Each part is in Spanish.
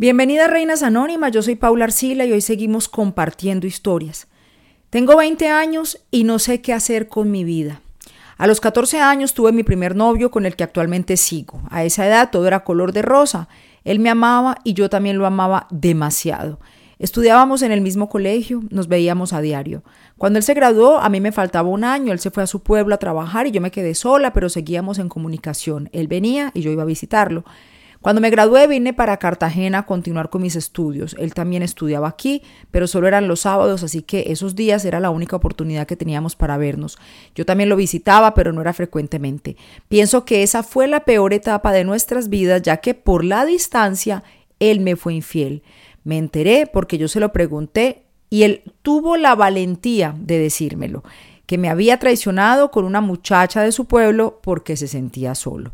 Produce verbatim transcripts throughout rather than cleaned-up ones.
Bienvenida a Reinas Anónimas, yo soy Paula Arcila y hoy seguimos compartiendo historias. Tengo veinte años y no sé qué hacer con mi vida. A los catorce años tuve mi primer novio con el que actualmente sigo. A esa edad todo era color de rosa. Él me amaba y yo también lo amaba demasiado. Estudiábamos en el mismo colegio, nos veíamos a diario. Cuando él se graduó, a mí me faltaba un año, él se fue a su pueblo a trabajar y yo me quedé sola, pero seguíamos en comunicación. Él venía y yo iba a visitarlo. Cuando me gradué vine para Cartagena a continuar con mis estudios. Él también estudiaba aquí, pero solo eran los sábados, así que esos días era la única oportunidad que teníamos para vernos. Yo también lo visitaba, pero no era frecuentemente. Pienso que esa fue la peor etapa de nuestras vidas, ya que por la distancia él me fue infiel. Me enteré porque yo se lo pregunté y él tuvo la valentía de decírmelo, que me había traicionado con una muchacha de su pueblo porque se sentía solo.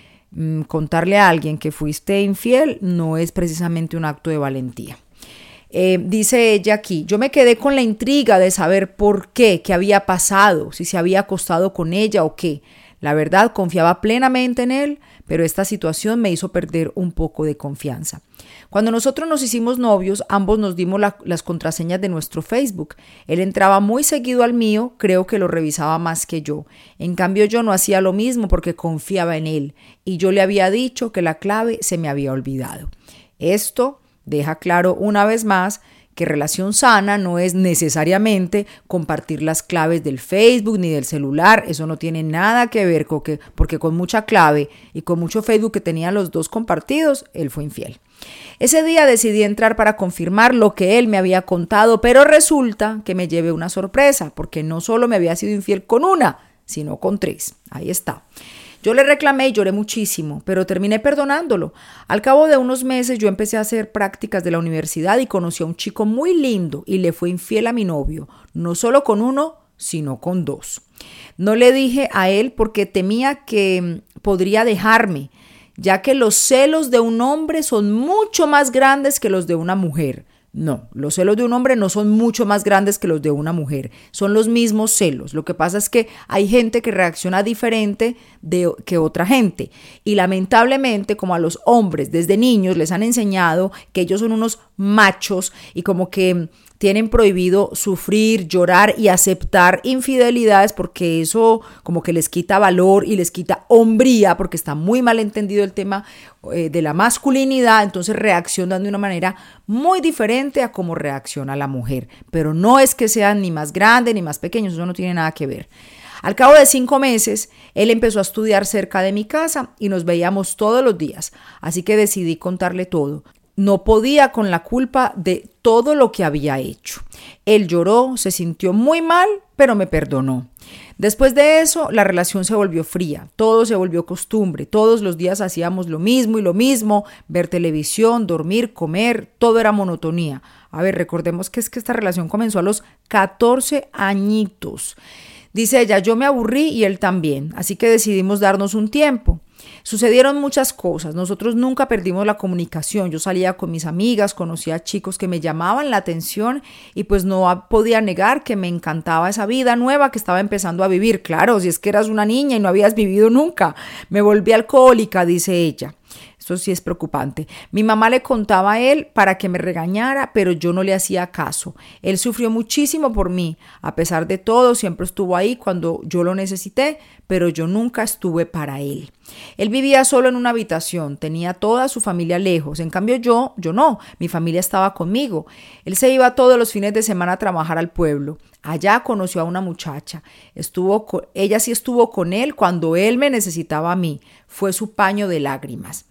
Contarle a alguien que fuiste infiel no es precisamente un acto de valentía. Eh, dice ella aquí, yo me quedé con la intriga de saber por qué, qué había pasado, si se había acostado con ella o qué. La verdad, confiaba plenamente en él, pero esta situación me hizo perder un poco de confianza. Cuando nosotros nos hicimos novios, ambos nos dimos la, las contraseñas de nuestro Facebook. Él entraba muy seguido al mío, creo que lo revisaba más que yo. En cambio, yo no hacía lo mismo porque confiaba en él y yo le había dicho que la clave se me había olvidado. Esto deja claro una vez más que relación sana no es necesariamente compartir las claves del Facebook ni del celular. Eso no tiene nada que ver con que, porque con mucha clave y con mucho Facebook que tenían los dos compartidos, él fue infiel. Ese día decidí entrar para confirmar lo que él me había contado, pero resulta que me llevé una sorpresa, porque no solo me había sido infiel con una, sino con tres. Ahí está. Yo le reclamé y lloré muchísimo, pero terminé perdonándolo. Al cabo de unos meses yo empecé a hacer prácticas de la universidad y conocí a un chico muy lindo y le fue infiel a mi novio, no solo con uno, sino con dos. No le dije a él porque temía que podría dejarme, ya que los celos de un hombre son mucho más grandes que los de una mujer. No, los celos de un hombre no son mucho más grandes que los de una mujer, son los mismos celos. Lo que pasa es que hay gente que reacciona diferente de, que otra gente y lamentablemente como a los hombres desde niños les han enseñado que ellos son unos machos y como que tienen prohibido sufrir, llorar y aceptar infidelidades porque eso como que les quita valor y les quita hombría porque está muy mal entendido el tema eh, de la masculinidad, entonces reaccionan de una manera muy diferente a cómo reacciona la mujer, pero no es que sean ni más grandes ni más pequeños, eso no tiene nada que ver. Al cabo de cinco meses, él empezó a estudiar cerca de mi casa y nos veíamos todos los días, así que decidí contarle todo. No podía con la culpa de todo lo que había hecho. Él lloró, se sintió muy mal, pero me perdonó. Después de eso, la relación se volvió fría, todo se volvió costumbre, todos los días hacíamos lo mismo y lo mismo, ver televisión, dormir, comer, todo era monotonía. A ver, recordemos que es que esta relación comenzó a los catorce añitos. Dice ella, yo me aburrí y él también, así que decidimos darnos un tiempo. Sucedieron muchas cosas, nosotros nunca perdimos la comunicación, yo salía con mis amigas, conocía a chicos que me llamaban la atención y pues no podía negar que me encantaba esa vida nueva que estaba empezando a vivir. Claro, si es que eras una niña y no habías vivido nunca. Me volví alcohólica, dice ella. Eso sí es preocupante. Mi mamá le contaba a él para que me regañara, pero yo no le hacía caso. Él sufrió muchísimo por mí. A pesar de todo, siempre estuvo ahí cuando yo lo necesité, pero yo nunca estuve para él. Él vivía solo en una habitación, tenía toda su familia lejos. En cambio yo, yo no, mi familia estaba conmigo. Él se iba todos los fines de semana a trabajar al pueblo. Allá conoció a una muchacha. Estuvo con, ella sí estuvo con él cuando él me necesitaba a mí. Fue su paño de lágrimas.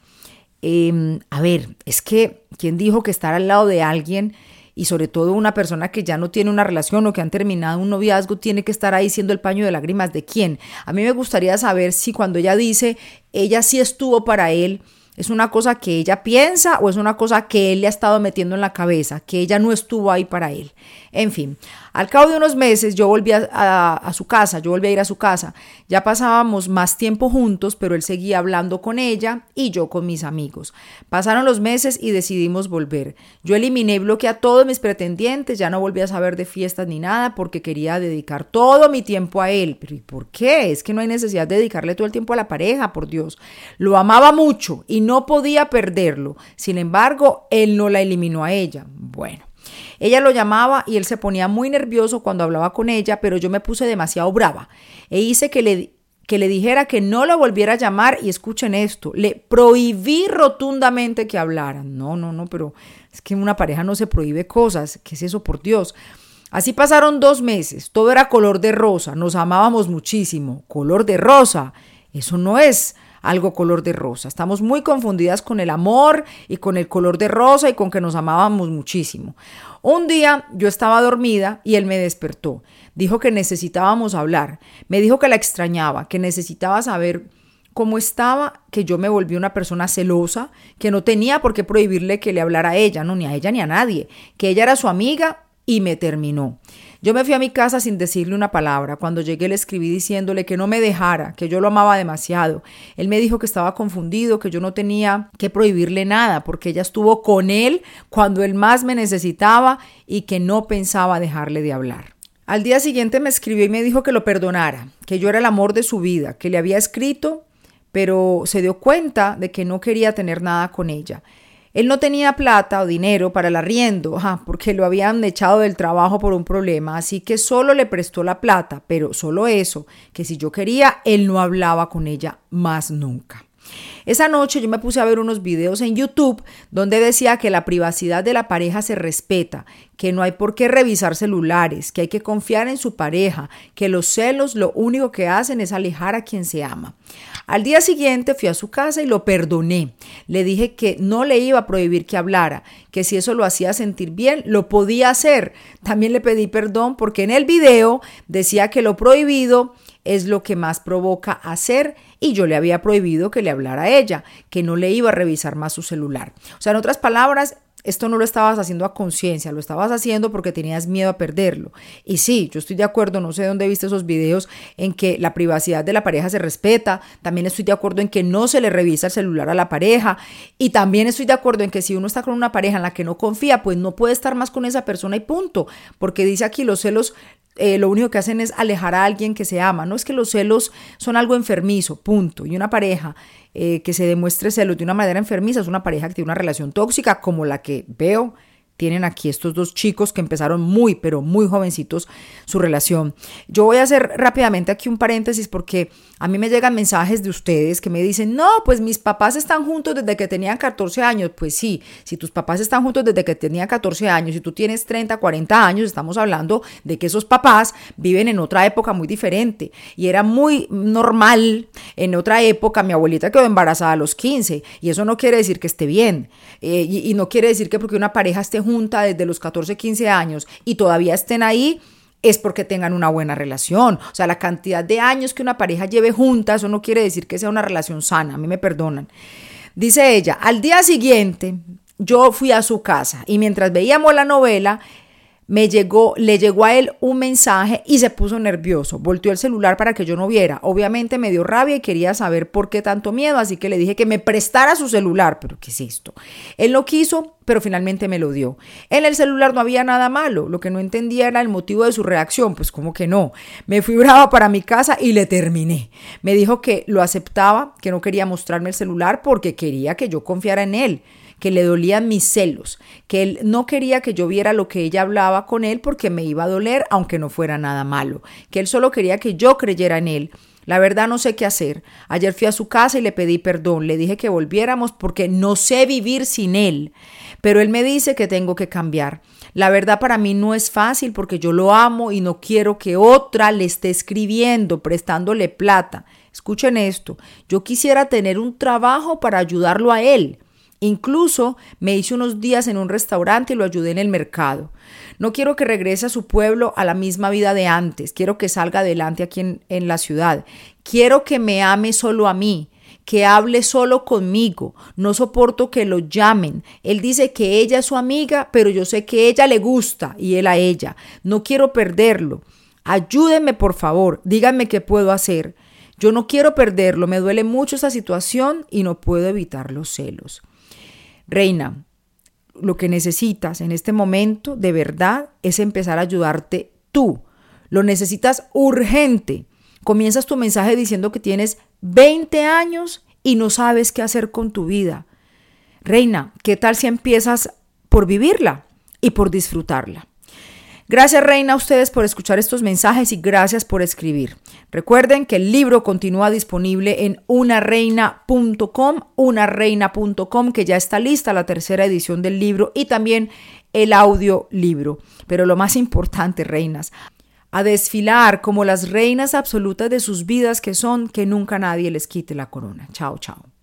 Eh, a ver, es que, ¿quién dijo que estar al lado de alguien y sobre todo una persona que ya no tiene una relación o que han terminado un noviazgo tiene que estar ahí siendo el paño de lágrimas de quién? A mí me gustaría saber si cuando ella dice ella sí estuvo para él, ¿es una cosa que ella piensa o es una cosa que él le ha estado metiendo en la cabeza, que ella no estuvo ahí para él? En fin, Al cabo de unos meses yo volví a, a, a su casa, yo volví a ir a su casa. Ya pasábamos más tiempo juntos, pero él seguía hablando con ella y yo con mis amigos. Pasaron los meses y decidimos volver. Yo eliminé y bloqueé a todos mis pretendientes, ya no volví a saber de fiestas ni nada porque quería dedicar todo mi tiempo a él. Pero ¿y por qué? Es que no hay necesidad de dedicarle todo el tiempo a la pareja, por Dios. Lo amaba mucho y no podía perderlo. Sin embargo, él no la eliminó a ella. Bueno. Ella lo llamaba y él se ponía muy nervioso cuando hablaba con ella, pero yo me puse demasiado brava e hice que le, que le dijera que no lo volviera a llamar y escuchen esto, le prohibí rotundamente que hablaran. No, no, no, pero es que en una pareja no se prohíbe cosas. ¿Qué es eso, por Dios? Así pasaron dos meses, todo era color de rosa, nos amábamos muchísimo. Color de rosa, eso no es algo color de rosa. Estamos muy confundidas con el amor y con el color de rosa y con que nos amábamos muchísimo. Un día yo estaba dormida y él me despertó. Dijo que necesitábamos hablar. Me dijo que la extrañaba, que necesitaba saber cómo estaba, que yo me volví una persona celosa, que no tenía por qué prohibirle que le hablara a ella, no, ni a ella ni a nadie, que ella era su amiga y me terminó. Yo me fui a mi casa sin decirle una palabra. Cuando llegué le escribí diciéndole que no me dejara, que yo lo amaba demasiado. Él me dijo que estaba confundido, que yo no tenía que prohibirle nada, porque ella estuvo con él cuando él más me necesitaba y que no pensaba dejarle de hablar. Al día siguiente me escribió y me dijo que lo perdonara, que yo era el amor de su vida, que le había escrito, pero se dio cuenta de que no quería tener nada con ella. Él no tenía plata o dinero para el arriendo, ajá, porque lo habían echado del trabajo por un problema, así que solo le prestó la plata, pero solo eso, que si yo quería, él no hablaba con ella más nunca. Esa noche yo me puse a ver unos videos en YouTube donde decía que la privacidad de la pareja se respeta, que no hay por qué revisar celulares, que hay que confiar en su pareja, que los celos lo único que hacen es alejar a quien se ama. Al día siguiente fui a su casa y lo perdoné. Le dije que no le iba a prohibir que hablara, que si eso lo hacía sentir bien, lo podía hacer. También le pedí perdón porque en el video decía que lo prohibido es lo que más provoca hacer y yo le había prohibido que le hablara a ella, que no le iba a revisar más su celular. O sea, en otras palabras, esto no lo estabas haciendo a conciencia, lo estabas haciendo porque tenías miedo a perderlo. Y sí, yo estoy de acuerdo, no sé dónde viste esos videos en que la privacidad de la pareja se respeta, también estoy de acuerdo en que no se le revisa el celular a la pareja y también estoy de acuerdo en que si uno está con una pareja en la que no confía, pues no puede estar más con esa persona y punto, porque dice aquí los celos Eh, lo único que hacen es alejar a alguien que se ama. No es que los celos son algo enfermizo, punto. Y una pareja eh, que se demuestre celos de una manera enfermiza es una pareja que tiene una relación tóxica como la que veo tienen aquí estos dos chicos que empezaron muy, pero muy jovencitos su relación. Yo voy a hacer rápidamente aquí un paréntesis porque a mí me llegan mensajes de ustedes que me dicen, no, pues mis papás están juntos desde que tenían catorce años. Pues sí, si tus papás están juntos desde que tenían catorce años y tú tienes treinta, cuarenta años, estamos hablando de que esos papás viven en otra época muy diferente y era muy normal en otra época. Mi abuelita quedó embarazada a los quince y eso no quiere decir que esté bien eh, y, y no quiere decir que porque una pareja esté junta desde los catorce, quince años y todavía estén ahí es porque tengan una buena relación. O sea, la cantidad de años que una pareja lleve junta, eso no quiere decir que sea una relación sana, a mí me perdonan. Dice ella, al día siguiente yo fui a su casa y mientras veíamos la novela, me llegó, le llegó a él un mensaje y se puso nervioso. Volteó el celular para que yo no viera. Obviamente me dio rabia y quería saber por qué tanto miedo, así que le dije que me prestara su celular. ¿Pero qué es esto? Él no quiso, pero finalmente me lo dio. En el celular no había nada malo. Lo que no entendía era el motivo de su reacción. Pues ¿cómo que no? Me fui brava para mi casa y le terminé. Me dijo que lo aceptaba, que no quería mostrarme el celular porque quería que yo confiara en él, que le dolían mis celos, que él no quería que yo viera lo que ella hablaba con él porque me iba a doler aunque no fuera nada malo, que él solo quería que yo creyera en él. La verdad no sé qué hacer. Ayer fui a su casa y le pedí perdón, le dije que volviéramos porque no sé vivir sin él, pero él me dice que tengo que cambiar. La verdad para mí no es fácil porque yo lo amo y no quiero que otra le esté escribiendo, prestándole plata. Escuchen esto, yo quisiera tener un trabajo para ayudarlo a él. Incluso me hice unos días en un restaurante y lo ayudé en el mercado. No quiero que regrese a su pueblo a la misma vida de antes. Quiero que salga adelante aquí en, en la ciudad. Quiero que me ame solo a mí, que hable solo conmigo. No soporto que lo llamen. Él dice que ella es su amiga, pero yo sé que ella le gusta y él a ella. No quiero perderlo. Ayúdenme, por favor. Díganme qué puedo hacer. Yo no quiero perderlo. Me duele mucho esa situación y no puedo evitar los celos. Reina, lo que necesitas en este momento de verdad es empezar a ayudarte tú. Lo necesitas urgente. Comienzas tu mensaje diciendo que tienes veinte años y no sabes qué hacer con tu vida. Reina, ¿qué tal si empiezas por vivirla y por disfrutarla? Gracias, Reina, a ustedes por escuchar estos mensajes y gracias por escribir. Recuerden que el libro continúa disponible en una reina punto com, una reina punto com, que ya está lista la tercera edición del libro y también el audiolibro. Pero lo más importante, reinas, a desfilar como las reinas absolutas de sus vidas que son, que nunca nadie les quite la corona. Chao, chao.